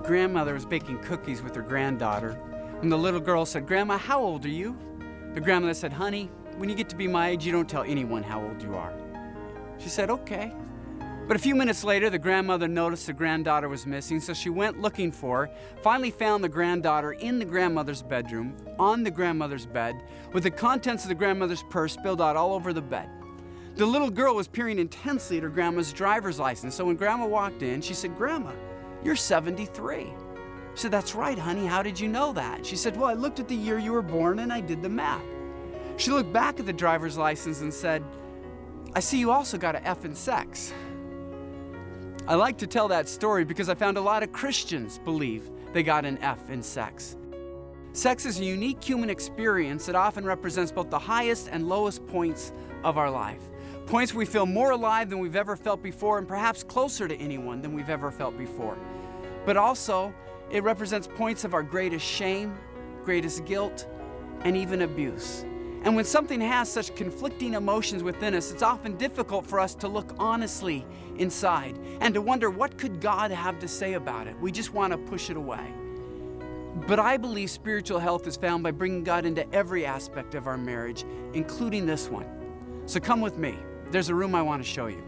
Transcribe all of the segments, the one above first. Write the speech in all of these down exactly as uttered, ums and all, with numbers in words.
grandmother was baking cookies with her granddaughter. And the little girl said, "Grandma, how old are you?" The grandmother said, "Honey, when you get to be my age, you don't tell anyone how old you are." She said, "Okay." But a few minutes later, the grandmother noticed the granddaughter was missing, so she went looking for her, finally found the granddaughter in the grandmother's bedroom, on the grandmother's bed, with the contents of the grandmother's purse spilled out all over the bed. The little girl was peering intensely at her grandma's driver's license, so when Grandma walked in, she said, "Grandma, you're seventy-three. She said, "That's right, honey. How did you know that?" She said, "Well, I looked at the year you were born and I did the math." She looked back at the driver's license and said, "I see you also got an F in sex." I like to tell that story because I found a lot of Christians believe they got an F in sex. Sex is a unique human experience that often represents both the highest and lowest points of our life. Points we feel more alive than we've ever felt before and perhaps closer to anyone than we've ever felt before. But also, it represents points of our greatest shame, greatest guilt, and even abuse. And when something has such conflicting emotions within us, it's often difficult for us to look honestly inside and to wonder, what could God have to say about it? We just want to push it away. But I believe spiritual health is found by bringing God into every aspect of our marriage, including this one. So come with me. There's a room I want to show you.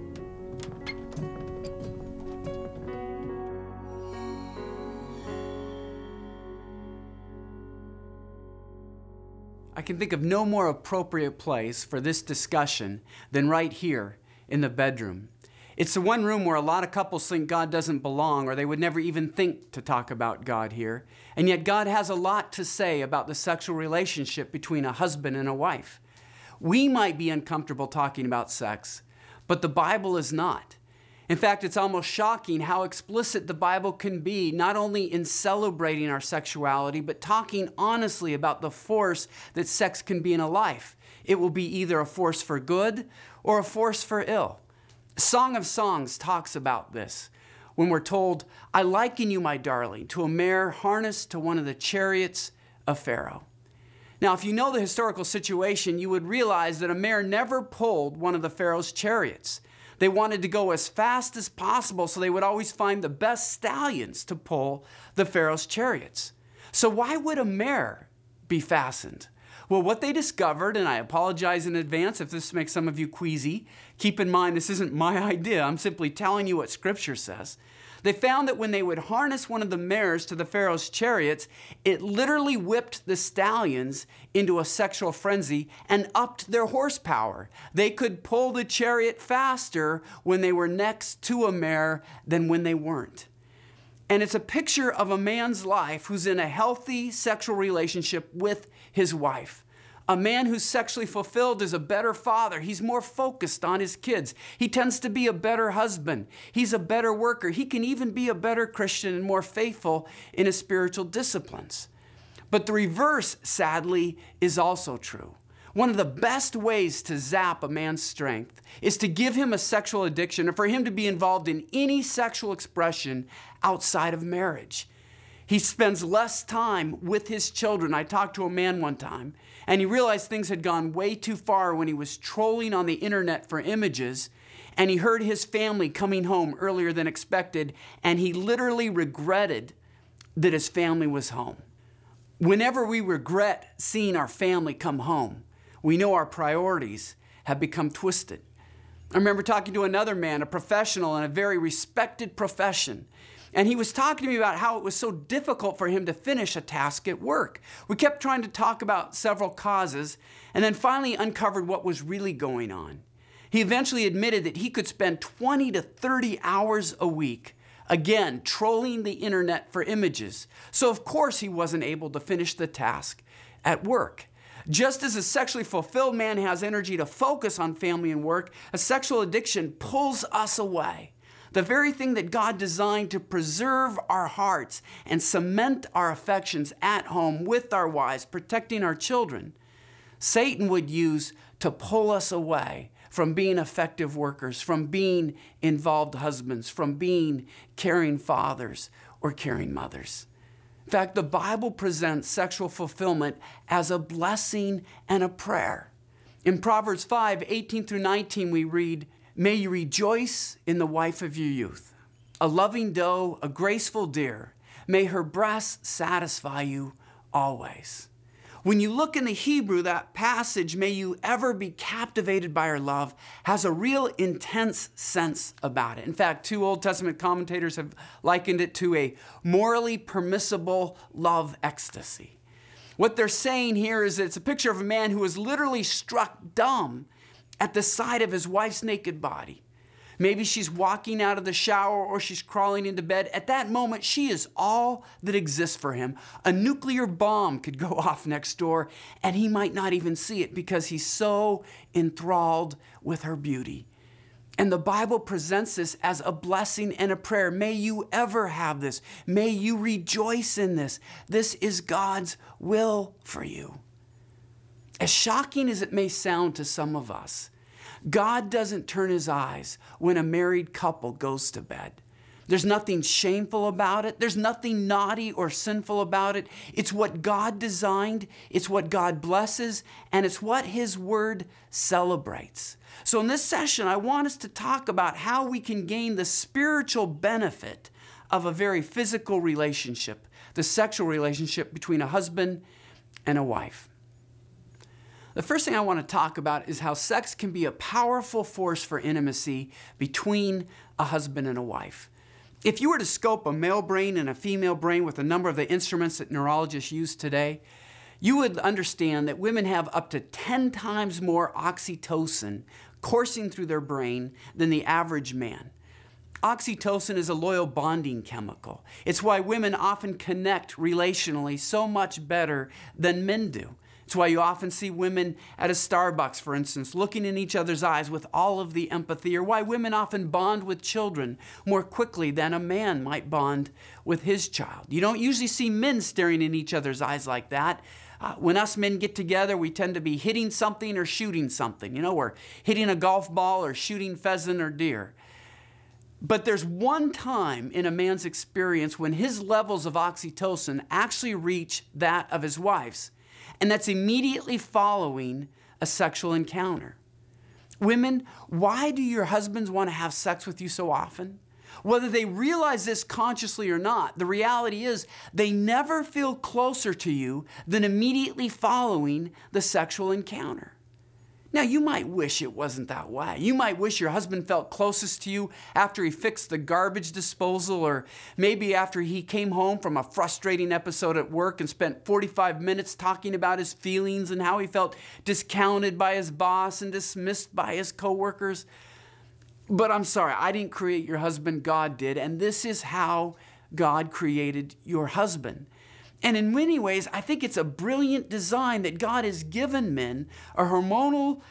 I can think of no more appropriate place for this discussion than right here in the bedroom. It's the one room where a lot of couples think God doesn't belong, or they would never even think to talk about God here. And yet God has a lot to say about the sexual relationship between a husband and a wife. We might be uncomfortable talking about sex, but the Bible is not. In fact, it's almost shocking how explicit the Bible can be, not only in celebrating our sexuality, but talking honestly about the force that sex can be in a life. It will be either a force for good or a force for ill. Song of Songs talks about this when we're told, "I liken you, my darling, to a mare harnessed to one of the chariots of Pharaoh." Now, if you know the historical situation, you would realize that a mare never pulled one of the Pharaoh's chariots. They wanted to go as fast as possible, so they would always find the best stallions to pull the Pharaoh's chariots. So why would a mare be fastened? Well, what they discovered, and I apologize in advance if this makes some of you queasy, keep in mind this isn't my idea, I'm simply telling you what Scripture says. They found that when they would harness one of the mares to the Pharaoh's chariots, it literally whipped the stallions into a sexual frenzy and upped their horsepower. They could pull the chariot faster when they were next to a mare than when they weren't. And it's a picture of a man's life who's in a healthy sexual relationship with his wife. A man who's sexually fulfilled is a better father. He's more focused on his kids. He tends to be a better husband. He's a better worker. He can even be a better Christian and more faithful in his spiritual disciplines. But the reverse, sadly, is also true. One of the best ways to zap a man's strength is to give him a sexual addiction or for him to be involved in any sexual expression outside of marriage. He spends less time with his children. I talked to a man one time, and he realized things had gone way too far when he was trolling on the internet for images, and he heard his family coming home earlier than expected, and he literally regretted that his family was home. Whenever we regret seeing our family come home, we know our priorities have become twisted. I remember talking to another man, a professional in a very respected profession, and he was talking to me about how it was so difficult for him to finish a task at work. We kept trying to talk about several causes and then finally uncovered what was really going on. He eventually admitted that he could spend twenty to thirty hours a week, again, trolling the internet for images. So of course he wasn't able to finish the task at work. Just as a sexually fulfilled man has energy to focus on family and work, a sexual addiction pulls us away. The very thing that God designed to preserve our hearts and cement our affections at home with our wives, protecting our children, Satan would use to pull us away from being effective workers, from being involved husbands, from being caring fathers or caring mothers. In fact, the Bible presents sexual fulfillment as a blessing and a prayer. In Proverbs five, eighteen through nineteen, we read, "May you rejoice in the wife of your youth. a loving doe, a graceful deer. May her breasts satisfy you always. When you look in the Hebrew, that passage, may you ever be captivated by her love, has a real intense sense about it. In fact, two Old Testament commentators have likened it to a morally permissible love ecstasy. What they're saying here is that it's a picture of a man who was literally struck dumb at the sight of his wife's naked body. Maybe she's walking out of the shower or she's crawling into bed. At that moment, she is all that exists for him. A nuclear bomb could go off next door and he might not even see it because he's so enthralled with her beauty. And the Bible presents this as a blessing and a prayer. May you ever have this. May you rejoice in this. This is God's will for you. As shocking as it may sound to some of us, God doesn't turn his eyes when a married couple goes to bed. There's nothing shameful about it. There's nothing naughty or sinful about it. It's what God designed. It's what God blesses, and it's what his word celebrates. So in this session, I want us to talk about how we can gain the spiritual benefit of a very physical relationship, the sexual relationship between a husband and a wife. The first thing I want to talk about is how sex can be a powerful force for intimacy between a husband and a wife. If you were to scope a male brain and a female brain with a number of the instruments that neurologists use today, you would understand that women have up to ten times more oxytocin coursing through their brain than the average man. Oxytocin is a loyal bonding chemical. It's why women often connect relationally so much better than men do. It's why you often see women at a Starbucks, for instance, looking in each other's eyes with all of the empathy, or why women often bond with children more quickly than a man might bond with his child. You don't usually see men staring in each other's eyes like that. Uh, when us men get together, we tend to be hitting something or shooting something. You know, we're hitting a golf ball or shooting pheasant or deer. But there's one time in a man's experience when his levels of oxytocin actually reach that of his wife's. And that's immediately following a sexual encounter. Women, why do your husbands want to have sex with you so often? Whether they realize this consciously or not, the reality is they never feel closer to you than immediately following the sexual encounter. Now, you might wish it wasn't that way. You might wish your husband felt closest to you after he fixed the garbage disposal, or maybe after he came home from a frustrating episode at work and spent forty-five minutes talking about his feelings and how he felt discounted by his boss and dismissed by his coworkers. But I'm sorry, I didn't create your husband, God did, and this is how God created your husband. And in many ways, I think it's a brilliant design that God has given men a hormonal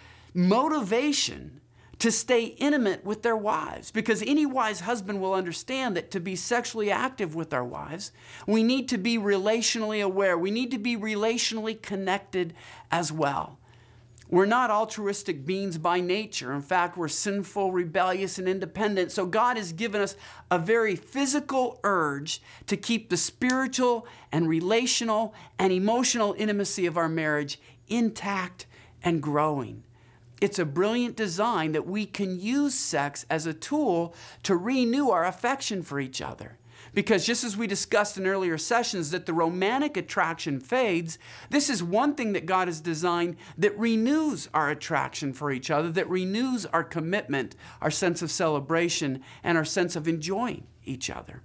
motivation to stay intimate with their wives. Because any wise husband will understand that to be sexually active with our wives, we need to be relationally aware. We need to be relationally connected as well. We're not altruistic beings by nature. In fact, we're sinful, rebellious, and independent. So God has given us a very physical urge to keep the spiritual and relational and emotional intimacy of our marriage intact and growing. It's a brilliant design that we can use sex as a tool to renew our affection for each other. Because just as we discussed in earlier sessions that the romantic attraction fades, this is one thing that God has designed that renews our attraction for each other, that renews our commitment, our sense of celebration, and our sense of enjoying each other.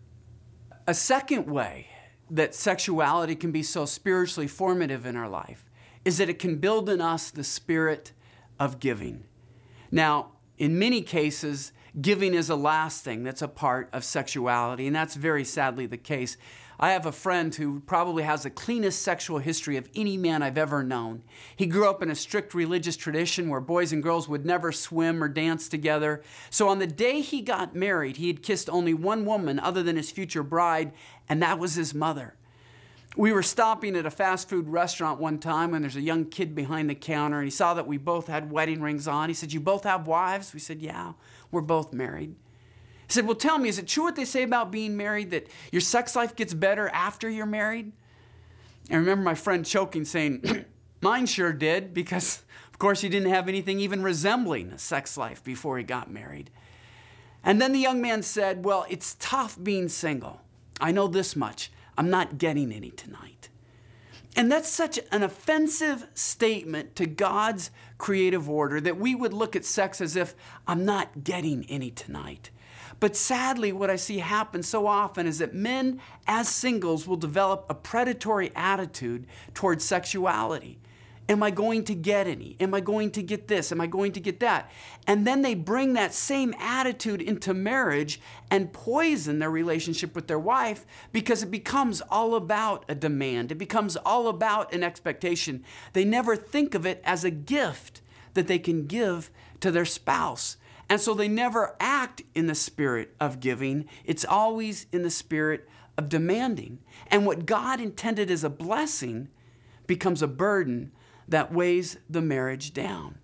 A second way that sexuality can be so spiritually formative in our life is that it can build in us the spirit of giving. Now, in many cases, giving is a last thing that's a part of sexuality, and that's very sadly the case. I have a friend who probably has the cleanest sexual history of any man I've ever known. He grew up in a strict religious tradition where boys and girls would never swim or dance together. So on the day he got married, he had kissed only one woman other than his future bride, and that was his mother. We were stopping at a fast food restaurant one time when there's a young kid behind the counter, and he saw that we both had wedding rings on. He said, "You both have wives?" We said, "Yeah, we're both married." He said, "Well, tell me, is it true what they say about being married, that your sex life gets better after you're married?" And I remember my friend choking, saying, "Mine sure did," because, of course, he didn't have anything even resembling a sex life before he got married. And then the young man said, well, it's tough being single. I know this much. I'm not getting any tonight. And that's such an offensive statement to God's creative order that we would look at sex as if I'm not getting any tonight. But sadly, what I see happen so often is that men as singles will develop a predatory attitude towards sexuality. Am I going to get any? Am I going to get this? Am I going to get that? And then they bring that same attitude into marriage and poison their relationship with their wife because it becomes all about a demand. It becomes all about an expectation. They never think of it as a gift that they can give to their spouse. And so they never act in the spirit of giving. It's always in the spirit of demanding. And what God intended as a blessing becomes a burden that weighs the marriage down.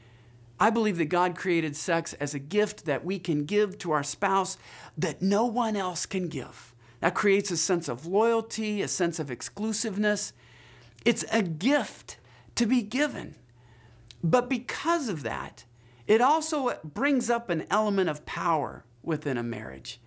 I believe that God created sex as a gift that we can give to our spouse that no one else can give. That creates a sense of loyalty, a sense of exclusiveness. It's a gift to be given. But because of that, it also brings up an element of power within a marriage.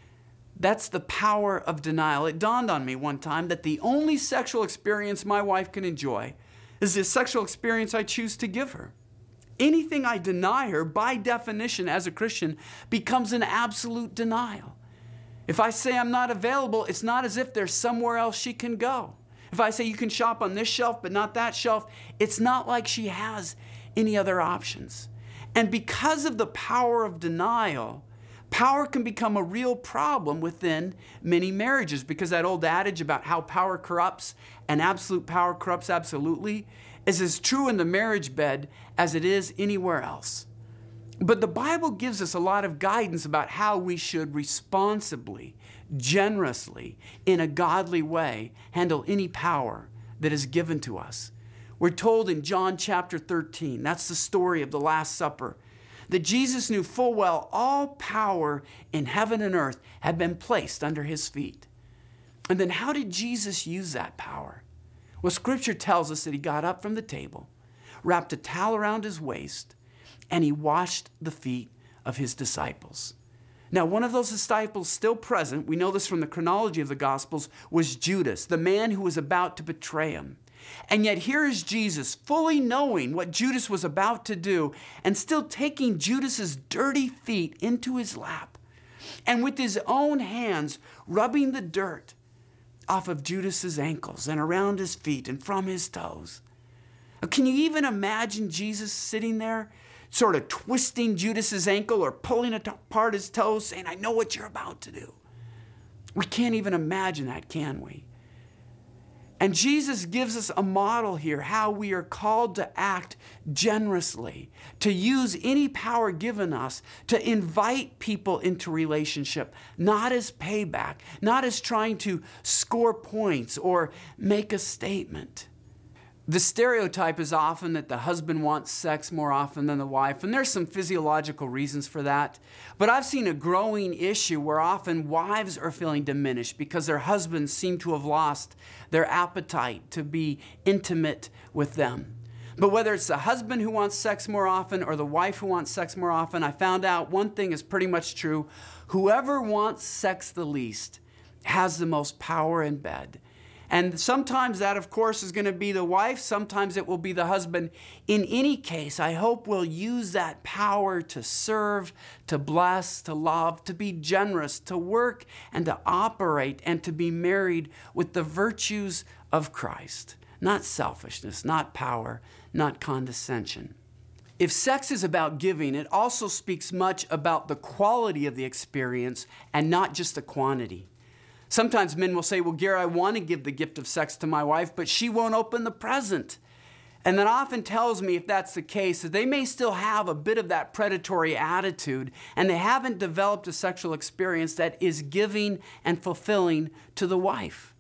That's the power of denial. It dawned on me one time that the only sexual experience my wife can enjoy is the sexual experience I choose to give her. Anything I deny her, by definition as a Christian, becomes an absolute denial. If I say I'm not available, it's not as if there's somewhere else she can go. If I say you can shop on this shelf but not that shelf, it's not like she has any other options. And because of the power of denial, power can become a real problem within many marriages, because that old adage about how power corrupts and absolute power corrupts absolutely is as true in the marriage bed as it is anywhere else. But the Bible gives us a lot of guidance about how we should responsibly, generously, in a godly way, handle any power that is given to us. We're told in John chapter thirteen, that's the story of the Last Supper, that Jesus knew full well all power in heaven and earth had been placed under his feet. And then how did Jesus use that power? Well, Scripture tells us that he got up from the table, wrapped a towel around his waist, and he washed the feet of his disciples. Now, one of those disciples still present, we know this from the chronology of the Gospels, was Judas, the man who was about to betray him. And yet here is Jesus, fully knowing what Judas was about to do, and still taking Judas's dirty feet into his lap, and with his own hands rubbing the dirt off of Judas's ankles and around his feet and from his toes. Can you even imagine Jesus sitting there, sort of twisting Judas's ankle or pulling apart his toes, saying, I know what you're about to do? We can't even imagine that, can we? And Jesus gives us a model here, how we are called to act generously, to use any power given us to invite people into relationship, not as payback, not as trying to score points or make a statement. The stereotype is often that the husband wants sex more often than the wife, and there's some physiological reasons for that. But I've seen a growing issue where often wives are feeling diminished because their husbands seem to have lost their appetite to be intimate with them. But whether it's the husband who wants sex more often or the wife who wants sex more often, I found out one thing is pretty much true. Whoever wants sex the least has the most power in bed. And sometimes that, of course, is going to be the wife. Sometimes it will be the husband. In any case, I hope we'll use that power to serve, to bless, to love, to be generous, to work and to operate and to be married with the virtues of Christ. Not selfishness, not power, not condescension. If sex is about giving, it also speaks much about the quality of the experience and not just the quantity. Sometimes men will say, well, Gary, I want to give the gift of sex to my wife, but she won't open the present. And that often tells me, if that's the case, that they may still have a bit of that predatory attitude, and they haven't developed a sexual experience that is giving and fulfilling to the wife.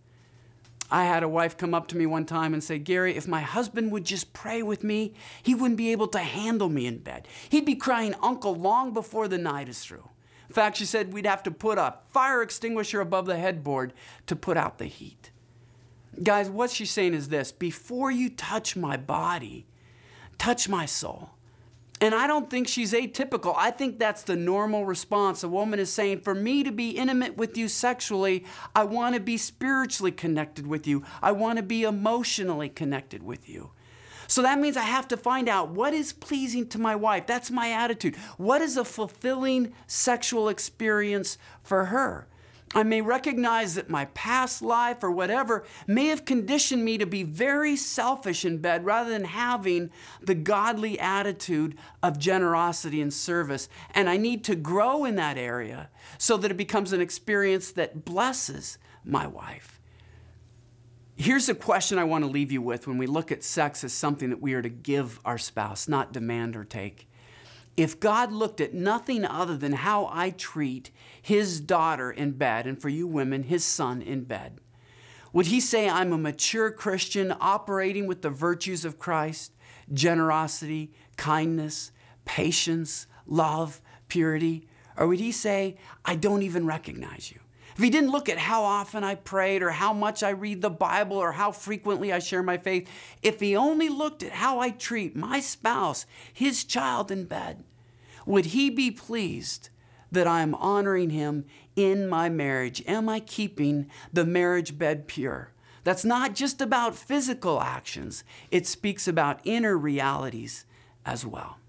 I had a wife come up to me one time and say, Gary, if my husband would just pray with me, he wouldn't be able to handle me in bed. He'd be crying uncle long before the night is through. In fact, she said we'd have to put a fire extinguisher above the headboard to put out the heat. Guys, what she's saying is this: before you touch my body, touch my soul. And I don't think she's atypical. I think that's the normal response. A woman is saying, for me to be intimate with you sexually, I want to be spiritually connected with you. I want to be emotionally connected with you. So that means I have to find out what is pleasing to my wife. That's my attitude. What is a fulfilling sexual experience for her? I may recognize that my past life or whatever may have conditioned me to be very selfish in bed rather than having the godly attitude of generosity and service. And I need to grow in that area so that it becomes an experience that blesses my wife. Here's a question I want to leave you with when we look at sex as something that we are to give our spouse, not demand or take. If God looked at nothing other than how I treat his daughter in bed, and for you women, his son in bed, would he say I'm a mature Christian operating with the virtues of Christ, generosity, kindness, patience, love, purity? Or would he say, I don't even recognize you? If he didn't look at how often I prayed or how much I read the Bible or how frequently I share my faith, if he only looked at how I treat my spouse, his child in bed, would he be pleased that I am honoring him in my marriage? Am I keeping the marriage bed pure? That's not just about physical actions. It speaks about inner realities as well.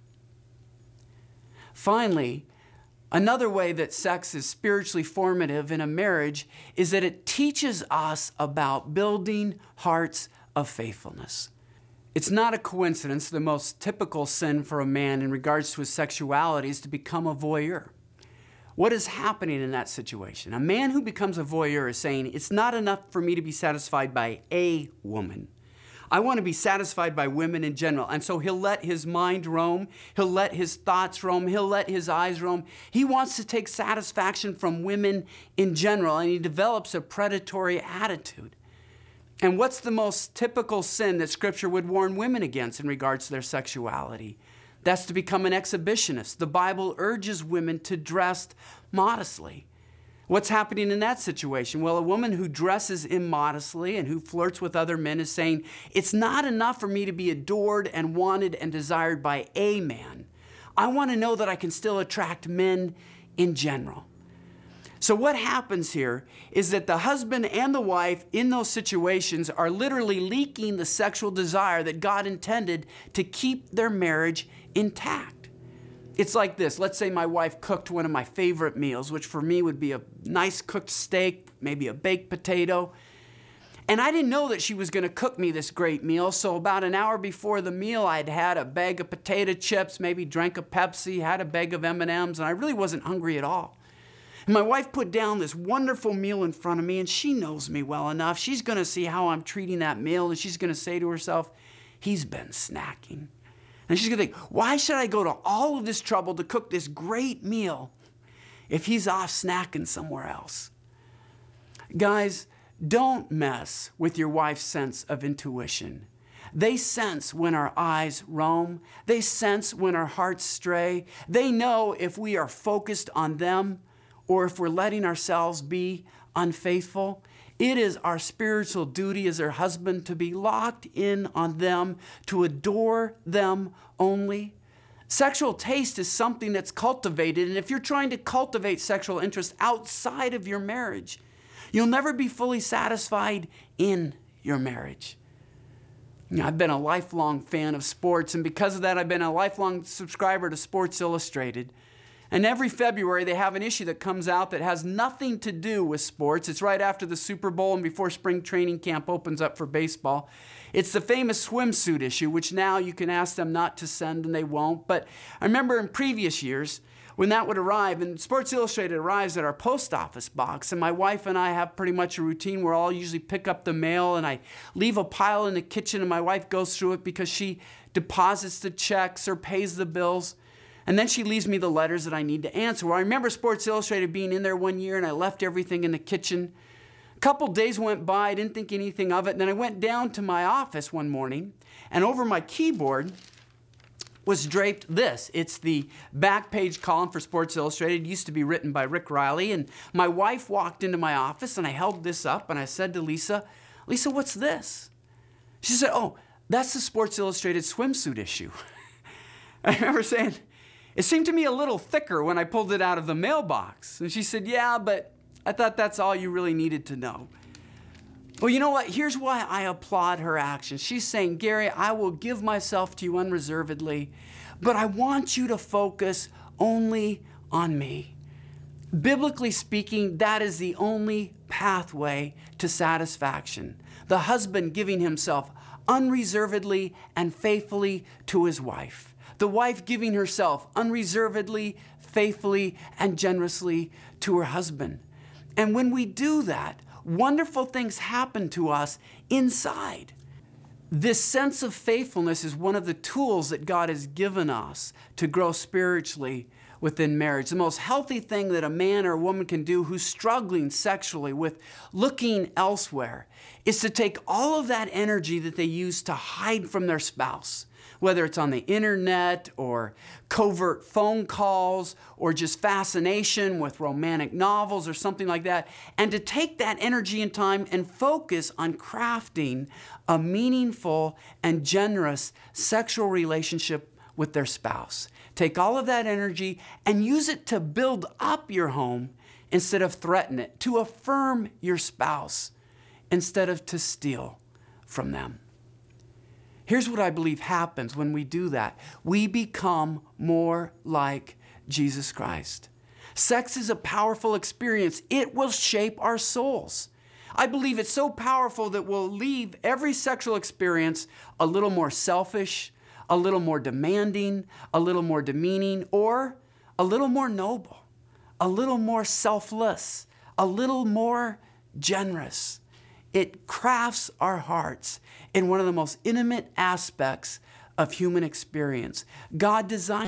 Finally, another way that sex is spiritually formative in a marriage is that it teaches us about building hearts of faithfulness. It's not a coincidence the most typical sin for a man in regards to his sexuality is to become a voyeur. What is happening in that situation? A man who becomes a voyeur is saying, it's not enough for me to be satisfied by a woman. I want to be satisfied by women in general. And so he'll let his mind roam. He'll let his thoughts roam. He'll let his eyes roam. He wants to take satisfaction from women in general, and he develops a predatory attitude. And what's the most typical sin that Scripture would warn women against in regards to their sexuality? That's to become an exhibitionist. The Bible urges women to dress modestly. What's happening in that situation? Well, a woman who dresses immodestly and who flirts with other men is saying, it's not enough for me to be adored and wanted and desired by a man. I want to know that I can still attract men in general. So what happens here is that the husband and the wife in those situations are literally leaking the sexual desire that God intended to keep their marriage intact. It's like this. Let's say my wife cooked one of my favorite meals, which for me would be a nice cooked steak, maybe a baked potato. And I didn't know that she was going to cook me this great meal. So about an hour before the meal, I'd had a bag of potato chips, maybe drank a Pepsi, had a bag of M and M's, and I really wasn't hungry at all. And my wife put down this wonderful meal in front of me, and she knows me well enough. She's going to see how I'm treating that meal, and she's going to say to herself, he's been snacking. And she's going to think, why should I go to all of this trouble to cook this great meal if he's off snacking somewhere else? Guys, don't mess with your wife's sense of intuition. They sense when our eyes roam. They sense when our hearts stray. They know if we are focused on them or if we're letting ourselves be unfaithful. It is our spiritual duty as their husband to be locked in on them, to adore them only. Sexual taste is something that's cultivated, and if you're trying to cultivate sexual interest outside of your marriage, you'll never be fully satisfied in your marriage. You know, I've been a lifelong fan of sports, and because of that, I've been a lifelong subscriber to Sports Illustrated. And every February, they have an issue that comes out that has nothing to do with sports. It's right after the Super Bowl and before spring training camp opens up for baseball. It's the famous swimsuit issue, which now you can ask them not to send and they won't. But I remember in previous years when that would arrive, and Sports Illustrated arrives at our post office box, and my wife and I have pretty much a routine where I'll usually pick up the mail and I leave a pile in the kitchen and my wife goes through it because she deposits the checks or pays the bills. And then she leaves me the letters that I need to answer. Well, I remember Sports Illustrated being in there one year and I left everything in the kitchen. A couple days went by, I didn't think anything of it. And then I went down to my office one morning and over my keyboard was draped this. It's the back page column for Sports Illustrated. It used to be written by Rick Riley. And my wife walked into my office and I held this up and I said to Lisa, Lisa, what's this? She said, oh, that's the Sports Illustrated swimsuit issue. I remember saying, it seemed to me a little thicker when I pulled it out of the mailbox. And she said, yeah, but I thought that's all you really needed to know. Well, you know what? Here's why I applaud her actions. She's saying, Gary, I will give myself to you unreservedly, but I want you to focus only on me. Biblically speaking, that is the only pathway to satisfaction. The husband giving himself unreservedly and faithfully to his wife. The wife giving herself unreservedly, faithfully, and generously to her husband. And when we do that, wonderful things happen to us inside. This sense of faithfulness is one of the tools that God has given us to grow spiritually within marriage. The most healthy thing that a man or a woman can do who's struggling sexually with looking elsewhere is to take all of that energy that they use to hide from their spouse, whether it's on the internet or covert phone calls or just fascination with romantic novels or something like that, and to take that energy and time and focus on crafting a meaningful and generous sexual relationship with their spouse. Take all of that energy and use it to build up your home instead of threaten it, to affirm your spouse instead of to steal from them. Here's what I believe happens when we do that. We become more like Jesus Christ. Sex is a powerful experience. It will shape our souls. I believe it's so powerful that we'll leave every sexual experience a little more selfish, a little more demanding, a little more demeaning, or a little more noble, a little more selfless, a little more generous. It crafts our hearts in one of the most intimate aspects of human experience. God designed